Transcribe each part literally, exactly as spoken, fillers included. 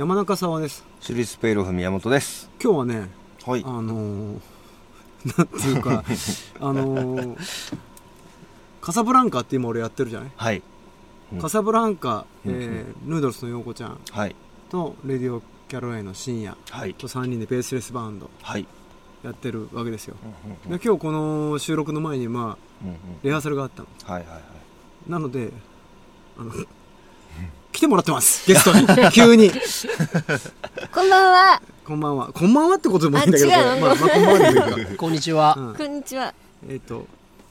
山中沢です。 シュリスペイロフ宮本です。 今日はね、 はい、 あのー、なんていうかあのー、カサブランカって今俺やってるじゃない、 はい、 うん、カサブランカ、えーうん、 ヌードルスの陽子ちゃん、はい、とレディオキャロライの深夜、はい、とさんにんでベースレスバンド、はい、やってるわけですよ、うんうんうん、で今日この収録の前にまあ、うんうん、リハーサルがあったの、はいはいはい、なのであの来てもらってますゲストに急にこんばんは。 こんばんは。こんばんはってことでもいいんだけど、まあ、まあ、こんばんはでもいいかこんにちは、 うん、こんにちは。 えっ、ー、と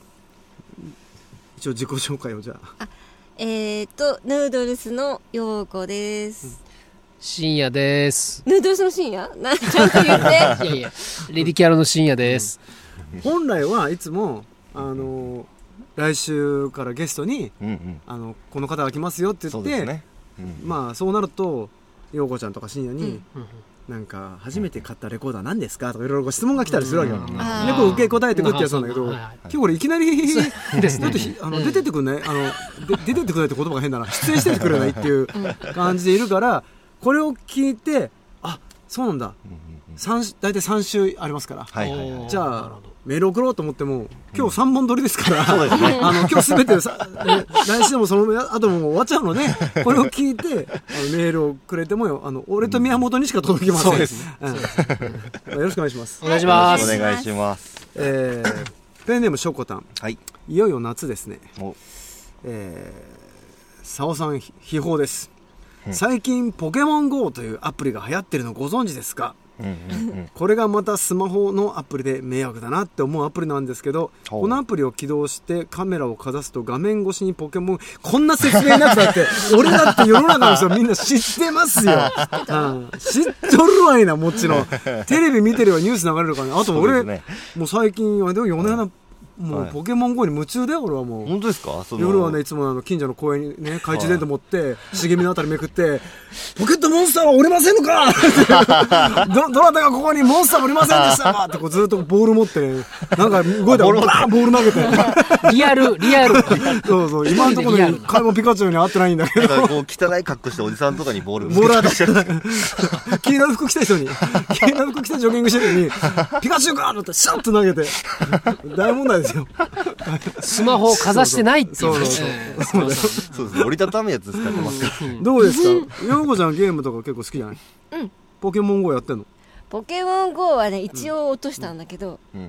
一応自己紹介をじゃあ。 あえーとヌードルスの陽子です、うん、 深夜です。 ヌードルスの深夜なちゃんと言っていやいやレディキャラの深夜です、 うん、本来はいつもあの来週からゲストに、うんうん、あのこの方が来ますよって言って、ね、うん、まあそうなると陽子ちゃんとか深夜に、うん、なんか初めて買ったレコーダー何ですかとかいろいろ質問が来たりするわけよ、うん、よく受け答えてくってやつなんだけど、今日俺いきなりだってあの出てってくんないあので出てってくれないって言葉が変だな、出演しててくれないっていう感じでいるから、これを聞いてあそうなんだ、大体さん週ありますから、はいはいはい、じゃあメール送ろうと思っても今日さんぼん撮りですから、うん、そうですね、あの今日すべてさ来週でもその後も終わっちゃうので、これを聞いてあのメールをくれてもよ、あの俺と宮本にしか届きません、うん、そうです、うん、よろしくお願いします。 お願いします。 お願いします。 えー、ペンネームショコタン、はい、いよいよ夏ですね。お、えー、サオさん秘宝です、うん、最近ポケモン ゴー というアプリが流行ってるのご存知ですか？うんうんうん、これがまたスマホのアプリで迷惑だなって思うアプリなんですけど、このアプリを起動してカメラをかざすと画面越しにポケモン、こんな説明なくだって俺だって世の中の人みんな知ってますよ、うん、知っとるわいな、もちろんテレビ見てればニュース流れるからね。あと俺、ね、もう最近はでもよねんな、もうポケモン ゴー に夢中だよ俺はもう。 本当ですか？その夜はねいつもあの近所の公園にね懐中電灯持って茂みのあたりめくってポケットモンスターはおりませんのかど, どなたがここにモンスターおりませんでしたかってこうずっとボール持って、ね、なんか動いたらボール投げてリアルリアルそうそう、今のところにカイモピカチュウに会ってないんだけど、 なんかこう汚い格好しておじさんとかにボールボール当たって黄色い服着た人に黄色い服着てジョギングしてるのにピカチュウかってシャッと投げて大問題ですよスマホをかざしてないっていう。そうそうそうそうそうそう、折りたたむやつ使ってますから。 どうですか、陽子ちゃんゲームとか結構好きじゃない？うん。ポケモン ゴー やってんの？ ポケモン ゴー はね一応落としたんだけど、 うんうん、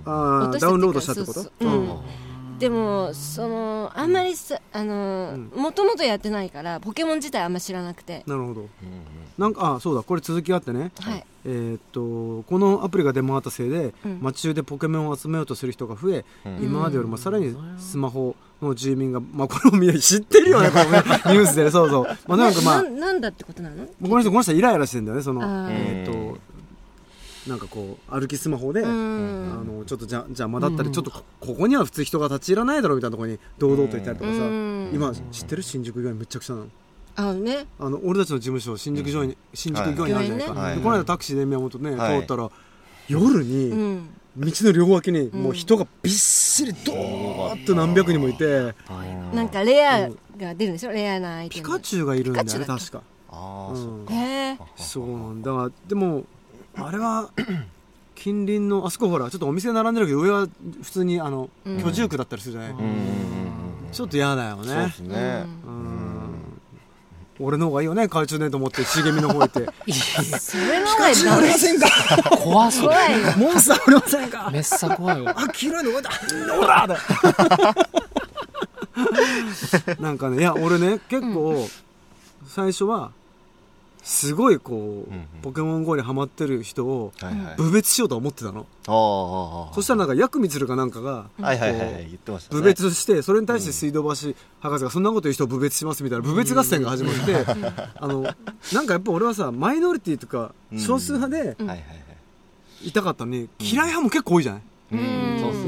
あダウンロードしたってこと？そうそう、うん、 でもそのあんまりさ、あのもともとやってないからポケモン自体あんま知らなくて。 なるほど。なんかあそうだ、これ続きあってね、はい、えー、っとこのアプリが出回ったせいで、うん、街中でポケモンを集めようとする人が増え、うん、今までよりもさらにスマホの住民が、まあ、これをみんな知ってるよねこのねニュースで、ね、そうそう、まあ、なんかまあな, なんだってことなの？ この人この人イライラしてるんだよね、そのえー、っとなんかこう歩きスマホで、あのちょっとじゃ邪魔だったり、ちょっと こ, ここには普通人が立ち入らないだろうみたいなところに堂々といたりとかさ、今知ってる新宿御苑めちゃくちゃなの。 あね、あの俺たちの事務所新宿御苑、うん、新宿御苑にあるじゃないか、はい、でこの間タクシーで宮本ね、はい、通ったら夜に、うん、道の両脇にもう人がびっしりドーッと何百人もいて、 うん、なんかレアが出るんでしょ、レアなアイテム。 ピカチュウがいるんだよね確か。 あ、うん、 へえ、 そうなんだ。でもあれは近隣のあそこほらちょっとお店並んでるけど上は普通にあの、うん、居住区だったりするじゃない、うん、ちょっと嫌だよね。そうですね、うん、俺の方がいいよね、懐中電灯持って茂みの方行ってそれの方がいい。ピカチュウありませんか怖そう、 怖いよモンスターありませんか、 めっさ怖いわ。 あ、黄色いの上だほらだなんかね、いや俺ね結構最初はすごいこう、うんうん、ポケモン ゴー にハマってる人を侮蔑しようと思ってたの、はいはい、そしたらなんかヤクミツルかなんかが侮蔑して、それに対して水道橋博士がそんなこと言う人を侮蔑しますみたいな侮蔑合戦が始まって、うん、あのなんかやっぱ俺はさマイノリティとか少数派でいたかったのに、嫌い派も結構多いじゃない、うん、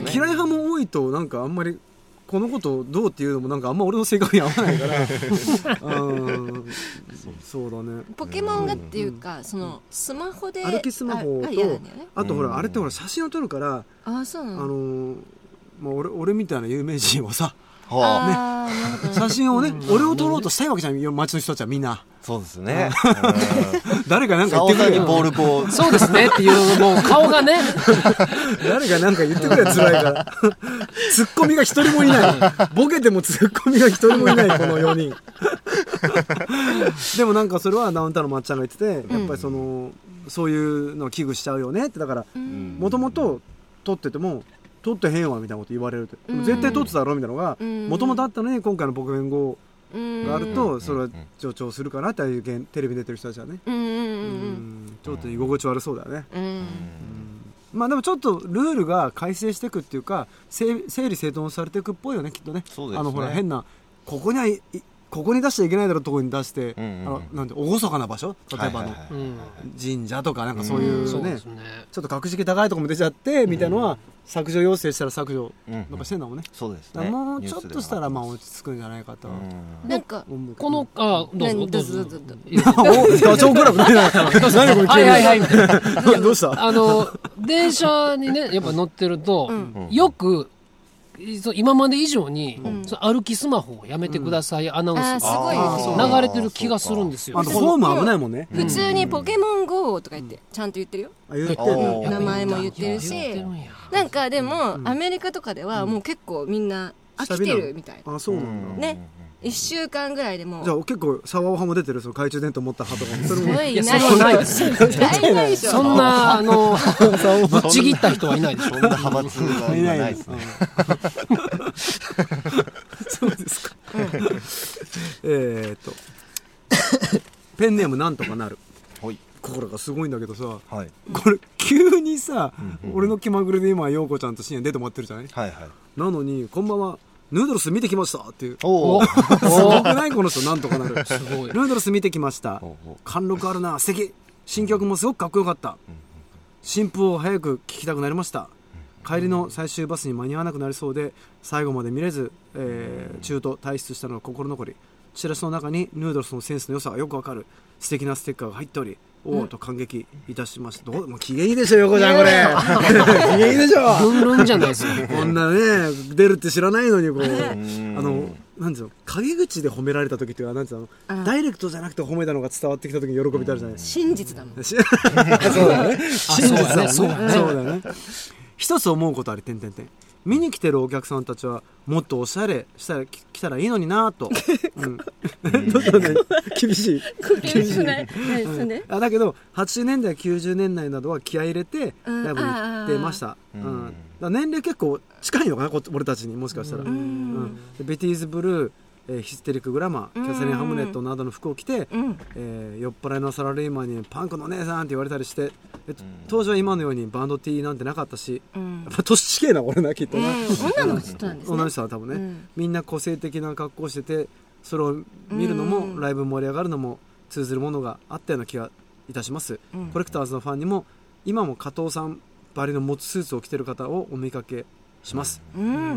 嫌い派も多いとなんかあんまりこのことをどうっていうのもなんかあんま俺の性格に合わないからうんそうだね、 ポケモンがっていうか、うん、そのスマホで歩きスマホと あ, あ, ね、あとほらあれってほら写真を撮るから、 あ、そうなの、 あのーまあ、俺, 俺みたいな有名人はさ、はあね、 あーなるほど写真をね、俺を撮ろうとしたいわけじゃん、街の人たちはみんな。 そうですね。 誰かなんか言ってくれよ。 ボールこう。 そうですねっていうもう顔がね。 誰かなんか言ってくれよ、辛いから。ツッコミが一人もいない。ボケてもツッコミが一人もいないこのよにん。でもなんかそれはダウンタウンのまっちゃんが言ってて、やっぱりそのそういうのを危惧しちゃうよねって。だからもともと撮ってても撮ってへんわみたいなこと言われるって、絶対撮ってただろみたいなのがもともとあったのに、今回のポケモン ゴー があるとそれは助長するかなっていうテレビ出てる人たちはね、うん、ちょっと居心地悪そうだよね。うん、まあでもちょっとルールが改正していくっていうか、整理整頓されていくっぽいよね、きっとね。 そうですね。 あのほら変なここにはいここに出しちゃいけないだろうところに出して、うんうん、あのなんて厳かな場所、例えばの、はいはいはい、神社とかなんかそういうね、うん、ねちょっと格式高いところも出ちゃって、うん、みたいなのは削除要請したら削除なんかしてんだもんね。 そうですね。 もうちょっとしたらまあ落ち着くんじゃないかと。 うん、なんかこのあどうぞどうぞどうぞ。 ガチョウクラブ何これはいはいはい。 どうした？ あの電車にねやっぱ乗ってると、うん、よく今まで以上に、うん、歩きスマホをやめてください、うん、アナウンスが流れてる気がするんですよ。 あとホーム危ないもんね。 普通にポケモン ゴー とか言ってちゃんと言ってるよ。 言ってる。 名前も言ってるし、なんかでも、うん、アメリカとかではもう結構みんな飽きてるみたいな。 あ、そうなんだ。 ね。いっしゅうかんぐらいでもじゃあ結構シャワー派も出てる、その懐中電灯持った派とか。 それもいない。 それはないです。そんなあのぶっちぎった人はいないでしょ。 そんな派閥はいないですね。 そうですか。えっとペンネームなんとかなる。心がすごいんだけどさ、はい、これ急にさ、うんうん、俺の気まぐれで今陽子ちゃんと深夜出てもらってるじゃない、はいはい、なのにこんばんはヌードルス見てきましたっていう。おおすごくないこの人。なんとかなる。すごい。ヌードルス見てきました。貫禄あるな、素敵。新曲もすごくかっこよかった。新譜を早く聴きたくなりました。帰りの最終バスに間に合わなくなりそうで最後まで見れず、えー、中途退出したのが心残り。チラシの中にヌードルスのセンスの良さがよくわかる素敵なステッカーが入っており、おおと感激いたしました。どうもう機嫌いいでしょ横ちゃんこれ。機嫌いいでしょ。 ルンルンじゃないですか。 こんなね出るって知らないのにこうあのなんていうの陰口で褒められた時っていうかなんていうのダイレクトじゃなくて褒めたのが伝わってきた時に喜びってあるじゃない。 真実だもん。 そうだね。真実だね。そうだね。一つ思うことあり点々点。見に来てるお客さんたちはもっとおしゃれしたら来たらいいのになと、うん、ちょっとね厳しい厳しいね、うん、 あだけどはちじゅうねんだいきゅうじゅうねんだいなどは気合い入れてライブに行ってました、うんうん、だから年齢結構近いのかな俺たちにもしかしたら、うんうん、ベティーズブルー、えー、ヒステリックグラマー、キャサリン・ハムネットなどの服を着て、うんえー、酔っ払いのサラリーマンにパンクの姉さんって言われたりして、当時は今のようにバンド T なんてなかったし、うん、やっぱ年近いな俺なきっとな、うん、 女の人なんですね。 女の人は多分ね、うん、みんな個性的な格好をしててそれを見るのも、うん、ライブ盛り上がるのも通ずるものがあったような気がいたします、うん、コレクターズのファンにも今も加藤さんばりの持つスーツを着てる方をお見かけします、うん、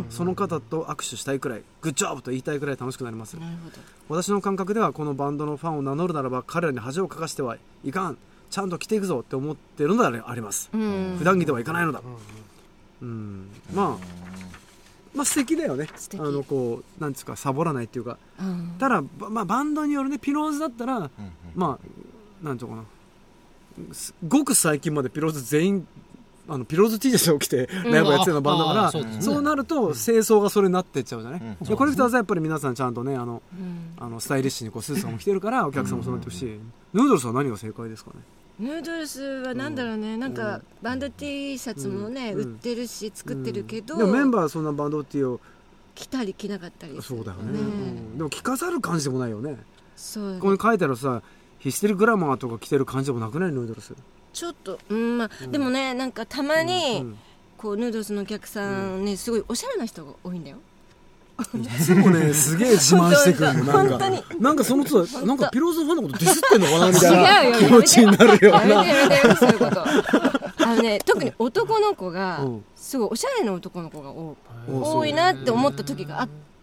その方と握手したいくらいグッジョブと言いたいくらい楽しくなります。なるほど。私の感覚ではこのバンドのファンを名乗るならば彼らに恥をかかしてはいかん、ちゃんと着ていくぞって思っているのであります、うん、普段着ではいかないのだ、うんうん、まあまあ素敵だよね。あのこうなんですかサボらないっていうか、うん、ただ、まあ、バンドによるねピローズだったら、うん、まあなんていうかなごく最近までピローズ全員あのピローズ T シャツを着てライブやってるようなバンドだから、うんそうね、そうなると清掃がそれになっていっちゃうじゃない、うん、でコレクターズはやっぱり皆さんちゃんとねあの、うん、あのスタイリッシュにこうスーツとかも着てるからお客さんもそうなってるし、うん、ヌードルスは何が正解ですかね。 ヌードルスはなんだろうね、うん、なんかバンド T シャツもね、うん、売ってるし作ってるけど、 うん、でもメンバーはそんなバンド T を着たり着なかったりそうだよね、うん、でも着飾る感じでもないよね。 そうね。 ここに書いてあるさヒステリックグラマーとか着てる感じでもなくないヌードルス。 ちょっと、うんまあうん、でもねなんかたまに、うんうん、こうヌードルスのお客さんね、うん、すごいおしゃれな人が多いんだよ。 いつもねすげえ自慢してくるのなんかなんかそのつなんかピローズファンのことディスってんのかなみたいな気持ちになるような。 やめてやめてそういうことあのね特に男の子が、うん、すごいおしゃれな男の子が多いなって思った時があって、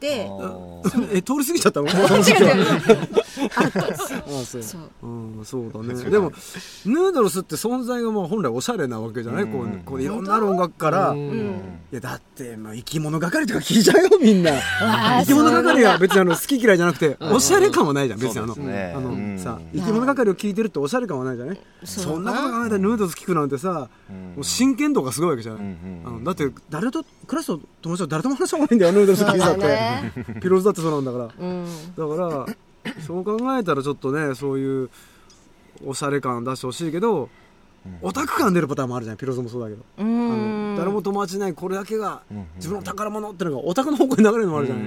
てえ通り過ぎちゃったの？ 違う違うあったんですよ。 あそうそう、うん、そうだね。でもヌードルスって存在がまあ本来おしゃれなわけじゃない、こうこういろんな音楽から、うん、いやだってまあ生き物係とか聞いちゃうよみんな。生き物係は別にあの好き嫌いじゃなくておしゃれ感はないじゃん別にあの、ね、あの、うん、さ生き物係を聞いてるっておしゃれ感はないじゃない。そんなこと考えたらヌードルス聞くなんてさ、うん、もう真剣度がすごいわけじゃない、うんうん、あのだって誰とクラスの友達と誰とも話した方がいいんだよヌードルス聞いたってピローズだってそうなんだから、うん、だからそう考えたらちょっとねそういうおしゃれ感出してほしいけど、うん、オタク感出るパターンもあるじゃん。ピローズもそうだけど、うん、あの誰も友達ないこれだけが自分の宝物ってのがオタクの方向に流れるのもあるじゃない、うん、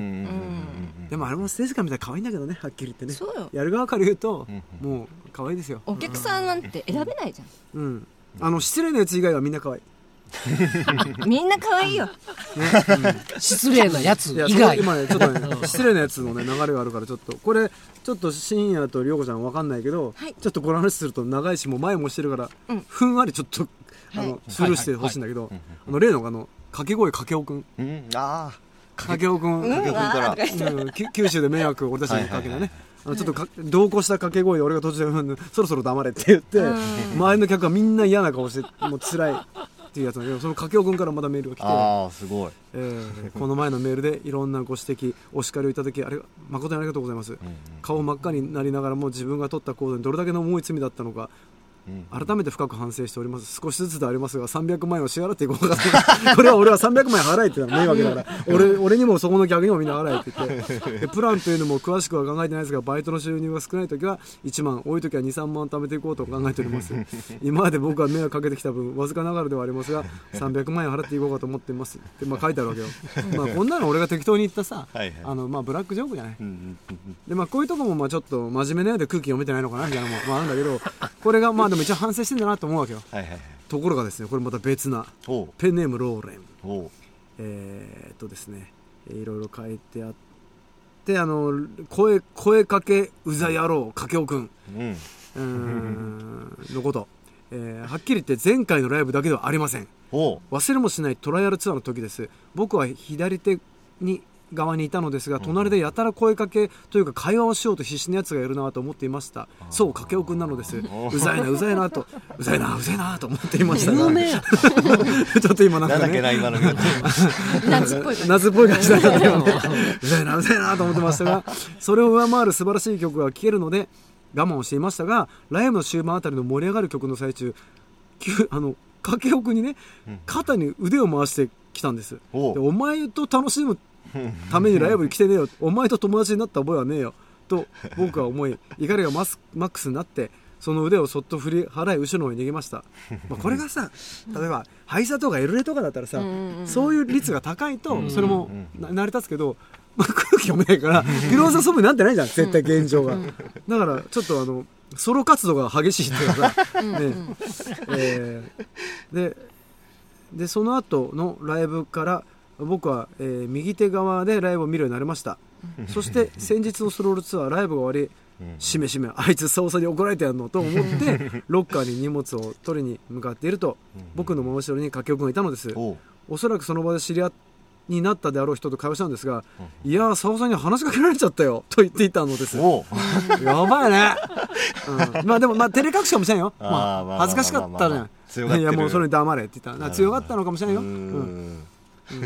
でもあれもステージ感みたいに可愛いんだけどねはっきり言ってね。そうよ。やる側から言うと、うん、もう可愛いですよ。 お客さんなんて選べないじゃん、 うん、あの失礼なやつ以外はみんな可愛いみんな可愛いよ、ねうん、失礼なやつ以外今ねちょっとね失礼なやつのね流れがあるからちょっとこれちょっと深夜と涼子ちゃん分かんないけど、はい、ちょっとこの話すると長いしもう前もしてるから、うん、ふんわりちょっとあの、はい、スルーしてほしいんだけど、はいはいはい、あの例のあの掛け声かけおくん、うん、あかけおくん、うん、から、うん、九州で迷惑を俺たちにかけたね、はいはいはい、あのちょっとか同行した掛け声で俺が途中でそろそろ黙れって言って周りの客がみんな嫌な顔してもう辛いっていうやつなんだけど、そのかけおくんからまたメールが来て、 あーすごい、 えー、この前のメールでいろんなご指摘お叱りをいただきあれ誠にありがとうございます、うんうん、顔真っ赤になりながらも自分が取った行動にどれだけの重い罪だったのか改めて深く反省しております。少しずつでありますがさんびゃくまん円を支払っていこうかとこれは俺はさんびゃくまん円払えって言ったら迷惑だから俺, 俺にもそこの逆にもみんな払えって言ってでプランというのも詳しくは考えてないですがバイトの収入が少ないときはいちまん多いときはにさんまん貯めていこうと考えております今まで僕は迷惑かけてきた分わずかながらではありますがさんびゃくまん円払っていこうかと思っていますって、まあ、書いてあるわけよまあこんなの俺が適当に言ったさはい、はい、あのまあブラックジョークじゃない、うんうんうん、でまあこういうとこもまあちょっと真面目なようで空気読めてないのかなみたいなのも、まあ、あるんだけどこれがまあでも一応反省してんだなと思うわけよ、はいはいはい、ところがですねこれまた別なペンネームローレンおえー、っとですねいろいろ書いてあってあの 声, 声かけうざ野郎かけおくん、うん、うーんのこと、えー、はっきり言って前回のライブだけではありません。忘れもしないトライアルツアーの時です。僕は左手に側にいたのですが隣でやたら声かけというか会話をしようと必死なやつがいるなと思っていました。そうかけおくんなのです。うざいなうざいなとうざいなうざいなと思っていましたがちょっと今なんかね夏っぽい夏っぽい感じだったねうざいなうざいなと思ってましたがそれを上回る素晴らしい曲が聴けるので我慢をしていましたがライブの終盤あたりの盛り上がる曲の最中あのかけおくんにね肩に腕を回してきたんです。お, でお前と楽しむためにライブに来てねえよお前と友達になった覚えはねえよと僕は思い怒りがマスマックスになってその腕をそっと振り払い後ろの方に逃げました、まあ、これがさ例えばハイサとかエルレとかだったらさそういう率が高いとそれも成り立つけど、まあ、空気読めないからピローズはそうになってないじゃん絶対現状がだからちょっとあのソロ活動が激しいっていうかさ、ねえー、で, でその後のライブから僕は、えー、右手側でライブを見るようになりましたそして先日のスロールツアーライブが終わりしめしめあいつ操作に怒られてやるのと思ってロッカーに荷物を取りに向かっていると僕の真後ろにかけおくんがいたのです。 お, おそらくその場で知り合いになったであろう人と会話したんですがいやー澤さんに話しかけられちゃったよと言っていたのです。やばいね、うん、まあでもまあ照れ隠しかもしれんよ、まあ、恥ずかしかったじゃんいやもうそれに黙れって言ったら強かったのかもしれんよ、うんうん、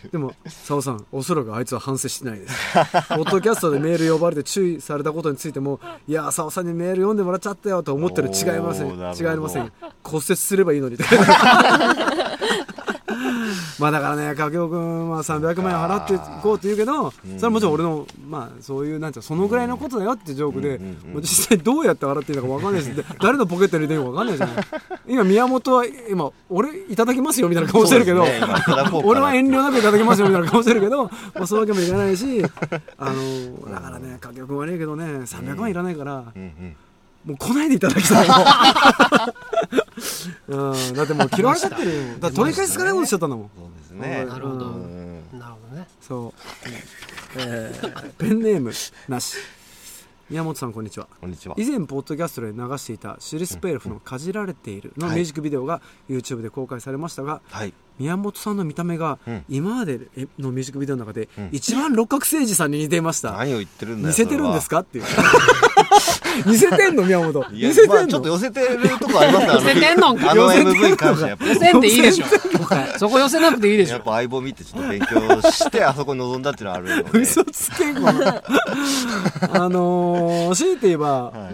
でも澤さんおそらくあいつは反省してないですポッドキャストでメール呼ばれて注意されたことについてもいや澤さんにメール読んでもらっちゃったよと思ってる違いません違いません骨折すればいいのにまあだからねかけおくんはさんびゃくまん円払っていこうって言うけどそれはもちろん俺のまあそういうなんていうそのぐらいのことだよってジョークでもう実際どうやって払っていいのか分かんないし誰のポケットに入れてるのか分かんないじゃない今宮本は今俺いただきますよみたいな顔してるけど、ね、俺は遠慮なくいただきますよみたいな顔してるけど、まあ、そういうわけもいかないしあのだからねかけおくん悪いけどねさんびゃくまんいらないから、うんうん、もう来ないでいただきたいうん、だってもう嫌われちゃってるよだから取り返しつかないことしちゃったんだもん。 そうですね、 なるほど、うん、なるほどねそう、えー、ペンネームなし宮本さんこんにちは。 こんにちは。 以前ポッドキャストで流していたシリスペルフのかじられているのミュージックビデオが YouTube で公開されましたが、はい、 宮本さんの見た目が今までのミュージックビデオの中で一番六角誠児さんに似ていました、 何を言ってるんだよ、 似せてるんですかっていう似せてんの宮本、 似せてんの、まあ、ちょっと寄せてるとこありますね寄せてんのんか、 あの エムブイ に関してやっぱ寄せんでいいでしょそこ寄せなくていいでしょ。 やっぱ相棒見てちょっと勉強してあそこに臨んだっていうのはあるので嘘つけんわあのー、強いて言えば、はい、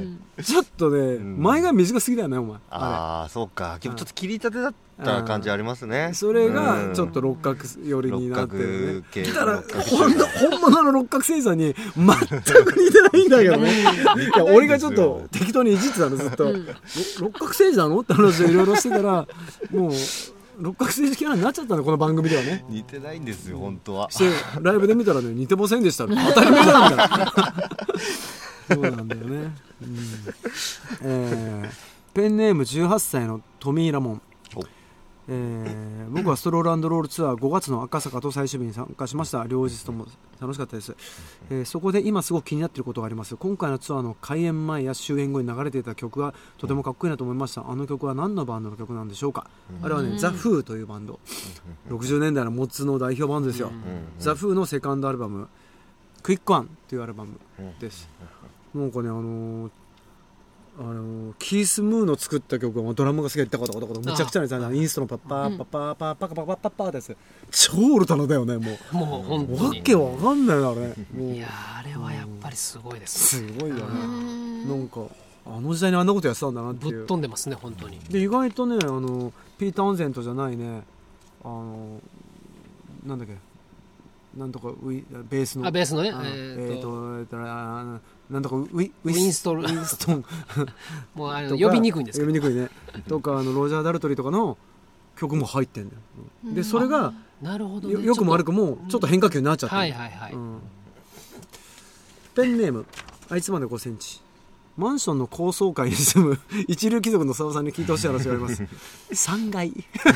ちょっとね、うん、前が短すぎだよねお前。 ああそうか、ちょっと切り立てだった感じありますね。 それがちょっと六角寄りになってるね。だから本物の六角星さんに全く似てないんだけどね。いや俺がちょっと適当にいじってたのずっと、うん、六角星なのって話をいろいろしてたらもう六角星キャラになっちゃったのこの番組ではね。 似てないんですよ本当は。 してライブで見たらね似てませんでした当たり前なんだそうなんだよね、うんえー、ペンネームじゅうはっさいのトミー・ラモン。えー、僕はストロール&ロールツアーごがつの赤坂と最終日に参加しました。両日とも楽しかったです、えー、そこで今すごく気になっていることがあります。今回のツアーの開演前や終演後に流れていた曲がとてもかっこいいなと思いました。あの曲は何のバンドの曲なんでしょうか。あれはね、ザ・フーというバンド、ろくじゅうねんだいのモッツの代表バンドですよ。ザ・フーのセカンドアルバムクイックワンというアルバムです。なんかねあのーあのキース・ムーの作った曲はドラムがすげえダコダコダコむちゃくちゃなやつ、インストのパッパーパッパーパッパーパッパーパッパーパッってやつ超オルタナだよね。もうもう本当にわけわかんないなあれ。もういやあれはやっぱりすごいです、 すごいよね。なんかあの時代にあんなことやってたんだなっていう。 ぶっ飛んでますね本当に。 で意外とねあのピーター・アンゼントじゃないねあのなんだっけなんとかウィベースのあベースのねえっとえっとなんとかウィウィンストルウィンストンもうあの呼びにくいんですけど呼びにくいねとかあのロジャー・ダルトリーとかの曲も入ってんだよ、うん、でそれがなるほど、ね、 よくも悪くもちょっと変化球になっちゃって、 はいはいはい、うん、 ペンネームあいつまでごセンチ。マンションの高層階に住む一流貴族の澤さんに聞いてほしい話がありますさんがい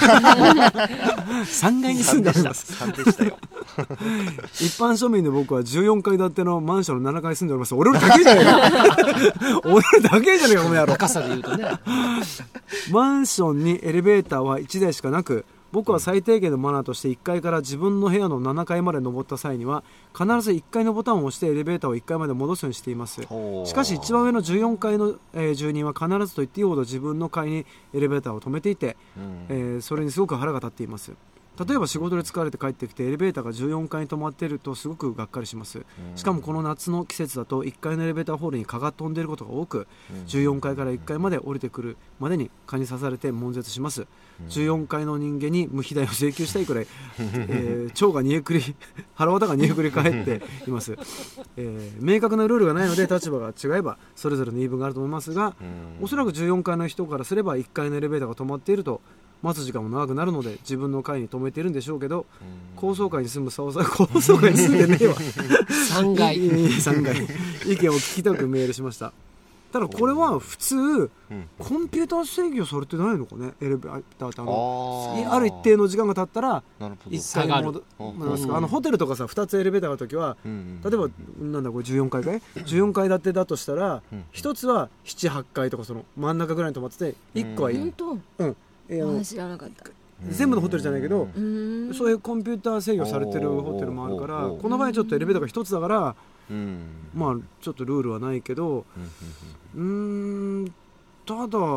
さんがいに住んでおりますさんでしたよ一般庶民の僕はじゅうよんかい建てのマンションのななかいに住んでおります。俺らだけじゃねえか俺らだけじゃねえかこの野郎。 高さで言うとねマンションにエレベーターはいちだいしかなく、僕は最低限のマナーとしていっかいから自分の部屋のななかいまで登った際には必ずいっかいのボタンを押してエレベーターをいっかいまで戻すようにしています。しかし一番上のじゅうよんかいの、えー、住人は必ずと言っていいほど自分の階にエレベーターを止めていて、うんえー、それにすごく腹が立っています。例えば仕事で疲れて帰ってきてエレベーターがじゅうよんかいに止まっているとすごくがっかりします。しかもこの夏の季節だといっかいのエレベーターホールに蚊が飛んでいることが多く、じゅうよんかいからいっかいまで降りてくるまでに蚊に刺されて悶絶します。じゅうよんかいの人間に無費代を請求したいくらい、えー、腸が煮えくり腹渡が煮えくり返っています、えー、明確なルールがないので立場が違えばそれぞれの言い分があると思いますが、おそらくじゅうよんかいの人からすればいっかいのエレベーターが止まっていると待つ時間も長くなるので自分の階に止めているんでしょうけど、高層階に住む沢さん高層階に住んでねえわさんがいさんがい意見を聞きたくメールしました。ただこれは普通、うん、コンピューター制御されてないのかね。エレベーターってあの あ, ある一定の時間が経ったらいっかい戻すか。あのホテルとかさふたつエレベーターがあるときは、うん、例えばなんだこれじゅうよんかいかいじゅうよんかい建てだとしたら、うん、ひとつはなな、はちかいとかその真ん中ぐらいに止まってていっこはいい、 うんうんえー、 知らなかった。 全部のホテルじゃないけどそういうコンピューター制御されてるホテルもあるから、この場合ちょっとエレベーターがひとつだからうん、まあちょっとルールはないけど、うーんただ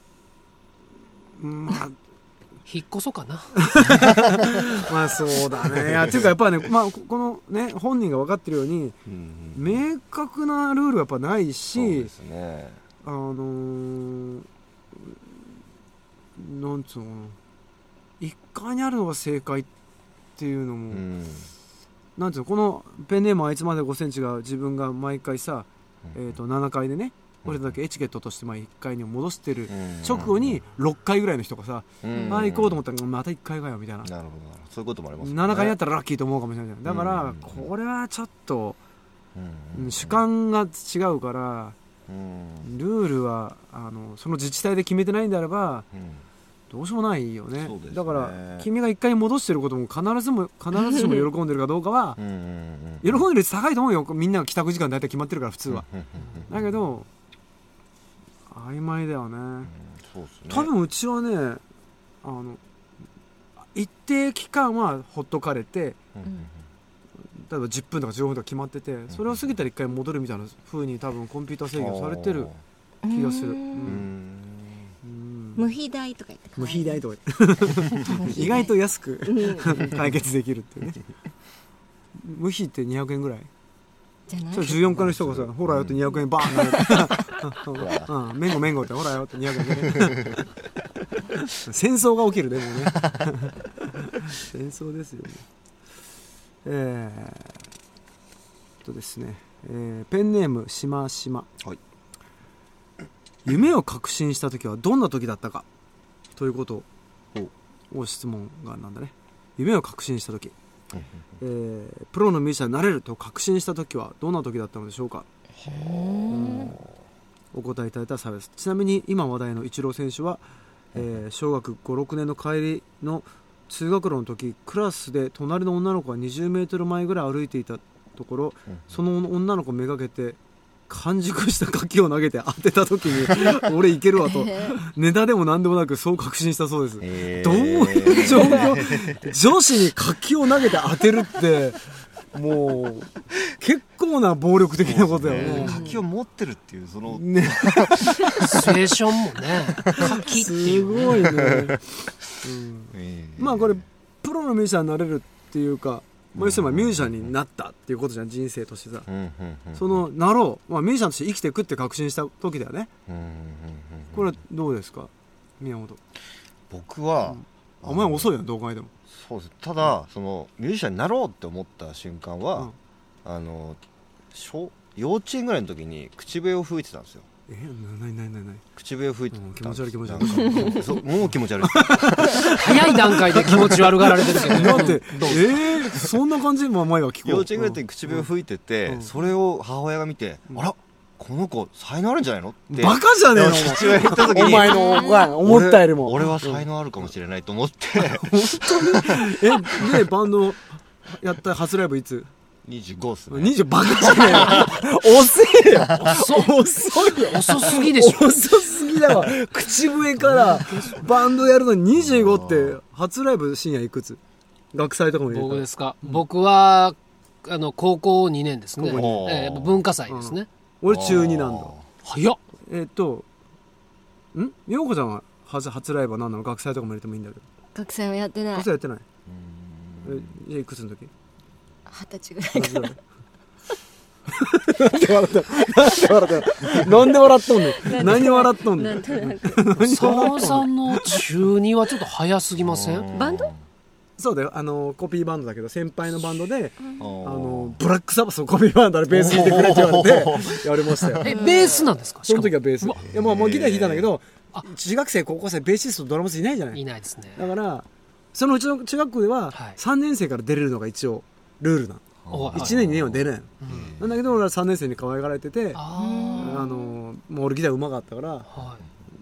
まあ引っ越そうかなまあそうだね。いやっていうかやっぱりね、まあ、このね本人が分かってるように、うん、明確なルールはやっぱないし、そうですね、あのー、なんつうのかないっかいにあるのが正解っていうのも、うんなんていうのこのペンネームあいつまでごセンチが自分が毎回さ、えー、とななかいでね俺だけエチケットとしてまあいっかいに戻してる直後にろっかいぐらいの人がさ、ああ行こうと思ったらまたいっかいがよみたいな、なるほどそういうこともありますね。 ななかいにあったらラッキーと思うかもしれない。だからこれはちょっと主観が違うからルールはあのその自治体で決めてないんであればどうしようもないよ ね, ねだから君が一回戻してることも必ずも必ずしも喜んでるかどうかは喜んでる率高いと思うよ。みんなが帰宅時間大体決まってるから普通はだけど曖昧だよね、うんそうっすね、多分うちはねあの一定期間はほっとかれて、 うん例えばじゅっぷんとかじゅうごふんとか決まってて、それを過ぎたら一回戻るみたいな風に多分コンピューター制御されてる気がする。うんうん無費代とか言って無費代とか言って意外と安く解決できるっていうね。無費ってにひゃくえんぐらいじゃない。 それじゅうよんかいの人がさ、ほらよってにひゃくえんバーン投げてうん、メンゴメンゴってほらよってにひゃくえん戦争が起きるね、もうね戦争ですよね。えー、とですね、えー、ペンネームしましま、はい、夢を確信した時はどんな時だったかということを質問がなんだね。夢を確信した時、えー、プロのミュージシャンになれると確信した時はどんな時だったのでしょうか。うん、お答えいただいたら幸いです。ちなみに今話題のイチロー選手は、えー、小学ご、ろくねんの帰りの通学路の時、クラスで隣の女の子がにじゅうメートルまえぐらい歩いていたところ、うん、その女の子めがけて完熟した柿を投げて当てた時に俺いけるわとネタでも何でもなくそう確信したそうです。えー、どういう状況女子に柿を投げて当てるってもう結構な暴力的なことだよね。 柿を持ってるっていうその、 ね、 シチュエーションもね柿っていうすごいね、うんえー、まあこれプロのミュージシャンになれるっていうか、まあ、要するにミュージシャンになったっていうことじゃん、人生としてさ、うんうんうんうん、そのなろう、まあ、ミュージシャンとして生きていくって確信した時だよね、うんうんうんうん、これはどうですか宮本。 僕は、 うん、お前遅いよどう考えても。 そうです。ただ、うん、そのミュージシャンになろうって思った瞬間は、うん、あの小幼稚園ぐらいの時に口笛を吹いてたんですよ。 えなになになになに口笛を吹いてた、うん、 気持ち悪い気持ち悪いそうもう気持ち悪い早い段階で気持ち悪がられてるけどだってえー、そんな感じで前は聞こう。 幼稚園ぐらいの時に口笛を吹いてて、うん、それを母親が見て、うん、あらこの子才能あるんじゃないのってバカじゃねえの父親言った時にお前のお前思ったよりも俺, 俺は才能あるかもしれないと思って、うん、 本当にえでバンドやった初ライブいつ？ にじゅうごっすね。 にじゅうバカじゃねえよ遅いよ遅いよ遅すぎでしょ。 遅すぎだわ口笛からバンドやるのににじゅうごって初ライブ深夜いくつ？学祭とかも入れた。 僕ですか、うん、僕はあの高校にねんですね、えー、文化祭ですね、 うん、俺中になんだ。 早っ。 えー、っとん陽子ちゃんは初, 初ライブは何なの？学祭とかも入れてもいいんだけど。 学祭はやってない。 学祭やってない。えじゃあいくつの時？ 二十歳ぐらいかな。 なんで笑ったなんで笑っとんねん。何笑っとんねん。 澤さんの中にはちょっと早すぎません？ バンド？ そうだよ、あのコピーバンドだけど先輩のバンドで、うん、あのブラックサバスのコピーバンドでベース弾いてくれって言われてやりましたよ。 えベースなんですか？ その時はベース。いやもうもうギター弾いたんだけど、中学生高校生ベーシストドラムスいないじゃない。 いないですね。 だからそのうちの中学校ではさんねん生から出れるのが一応ルールなの。いちねんにねんは出れん、うん、なんだけど俺はさんねん生に可愛がられてて、ああのもう俺ギターうまかったから、はい、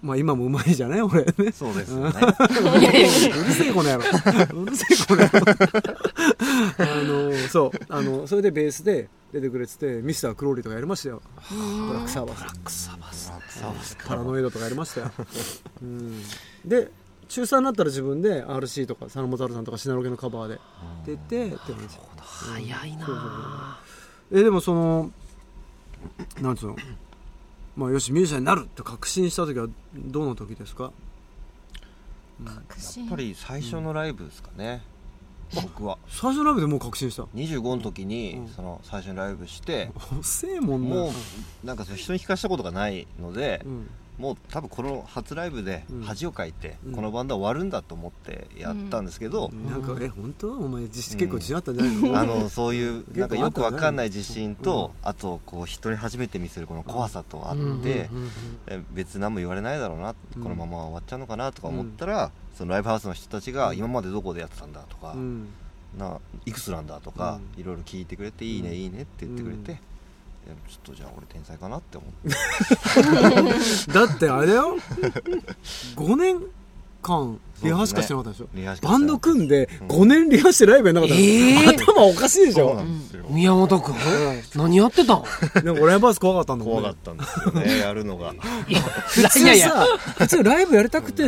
まあ今もうまいじゃない俺ね。 そうですよね。 いやいやうるせえこの野郎うるせえこの野郎あのそうあのそれでベースで出てくれててミスタークローリーとかやりましたよ。ブラックサーバスブラックサーバスパラノイドとかやりましたよ、うん、で中さんになったら自分で アールシー とか佐野元春さんとかシナロケのカバーで出てって感じ。 早いな。 そうそうそうえでもそのなんつうのまあよしミュージシャンになるって確信した時はどの時ですか？ やっぱり最初のライブですかね、うん、僕は最初のライブでもう確信した。 にじゅうごの時にその最初のライブして、 うん、遅えもんな。 もうなんか人に聞かせたことがないので、うんもう多分この初ライブで恥をかいて、うん、このバンドは終わるんだと思ってやったんですけど、 うん、なんかえ本当お前実結構自信あったんじゃないの？うん、 あのそういうなんかよくわかんない自信と、うん、あとこう人に初めて見せるこの怖さとあって、うん、別に何も言われないだろうな、うん、このまま終わっちゃうのかなとか思ったら、うん、そのライブハウスの人たちが今までどこでやってたんだとか、うん、ないくつなんだとか、うん、いろいろ聞いてくれて、うん、いいねいいねって言ってくれて、うんちょっとじゃあ俺天才かなって思ってだってあれだよごねん間リハしかしてなかったでしょ、 ね、 バンド組んでごねんリハしてライブやんなかったら、うん、頭おかしいでしょ。 宮本くん、うん、何やってたん？ でもライブハウス怖かったんだもんね。 怖かったんですよねやるのが。 いや普通さ普通ライブやりたくて、うん、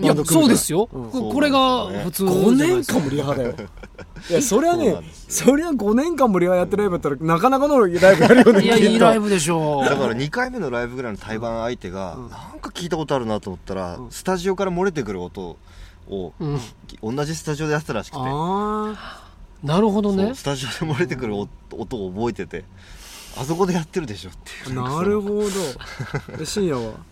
いやそうですよ、うん、これが普通ごねんかんもリハだよ。いやそれはねそりゃごねんかんもリハやってライブやったらなかなかのライブやるよね。 いやいいライブでしょう。 だからにかいめのライブぐらいの対バン相手が、うん、なんか聞いたことあるなと思ったら、うん、スタジオから漏れてくる音を、うん、同じスタジオでやってたらしくて、 あなるほどね。 スタジオで漏れてくる 音, 音を覚えてて、あそこでやってるでしょっていう。 なるほど。深夜は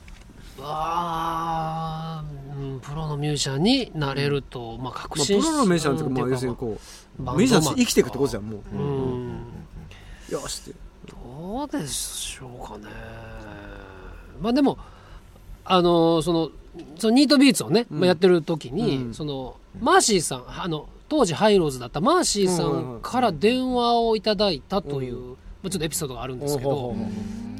あ、うん、プロのミュージシャンになれると、まあ、確信し、 まあ、プロのミュージシャンっていうか、まあ、要するにこうミュージシャン生きていくってことじゃんもう、うん、よしってどうでしょうかね。まあでもあのそのそのニートビーツをね、うんまあ、やってる時に、うん、そのマーシーさんあの当時ハイローズだったマーシーさんから電話をいただいたという、うんまあ、ちょっとエピソードがあるんですけど、うん、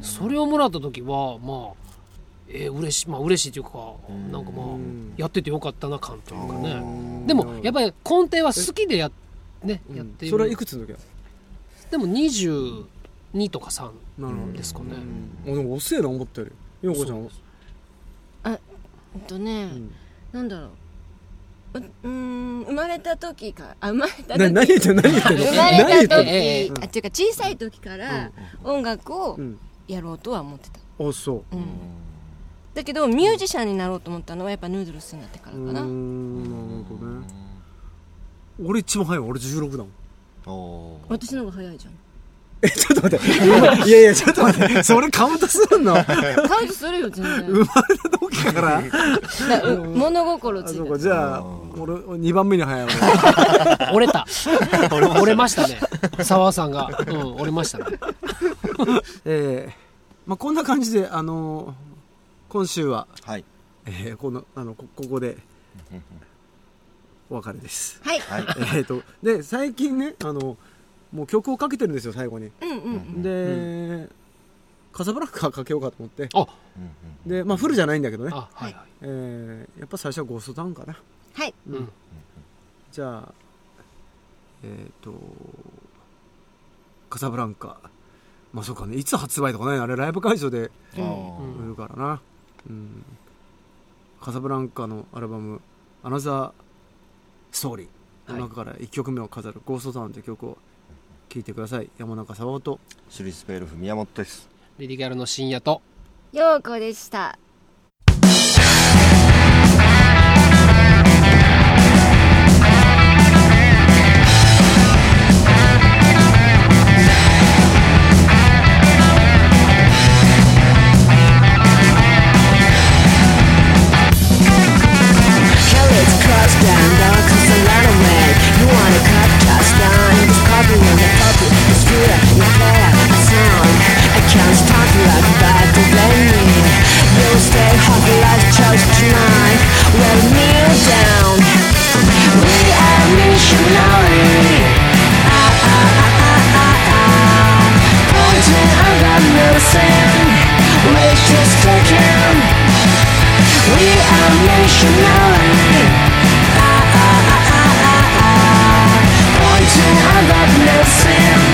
それをもらった時はまあえー、嬉しいまあ嬉しいというかなんかまあやっててよかったな感というかね。でもやっぱり根底は好きで や,、ね、やっている。 それはいくつの時だ？ でもにじゅうにとかさんですかね。 あでも遅えな思ったより。ようこちゃんはあえっとね、うん、なんだろうううん生まれた時かあ生まれた時な何言ってんの何言ってんの生まれた時、えー、あっていうか小さい時から音楽をやろうとは思ってた。 あそう、うんだけどミュージシャンになろうと思ったのはやっぱヌードルスになってからかな。うーんなるほどね。俺一番早いわ。俺じゅうろくだもん。 お私の方が早いじゃん。 えちょっと待っていやいやちょっと待ってそれカウントするの？カウントするよ全然。 生まれた時からだ物心ついた。あそうかじゃあ俺にばんめに早いわ。折れた折れましたね沢さんが、うん、折れましたね。 えーまあ、こんな感じであのー今週は、 はいえー、このあの こ, ここでお別れです。 はい。 えーとで最近ねあのもう曲をかけてるんですよ最後に。 うんうん、 で、うん、カサブランカかけようかと思って。あでまあフルじゃないんだけどね。あはい、えー、やっぱ最初はゴーストタウンかな。 はい。 うん、じゃあえっ、ー、とカサブランカまあそうかねいつ発売とかねあれライブ会場で売るからな。うん、カサブランカのアルバム「アナザーストーリー」の中からいっきょくめを飾る「ゴーストタウン」という曲を聴いてください。山中沙央とシュリスペルフ宮本です。 リリギャルの深夜と陽子でした。Pointing at that missing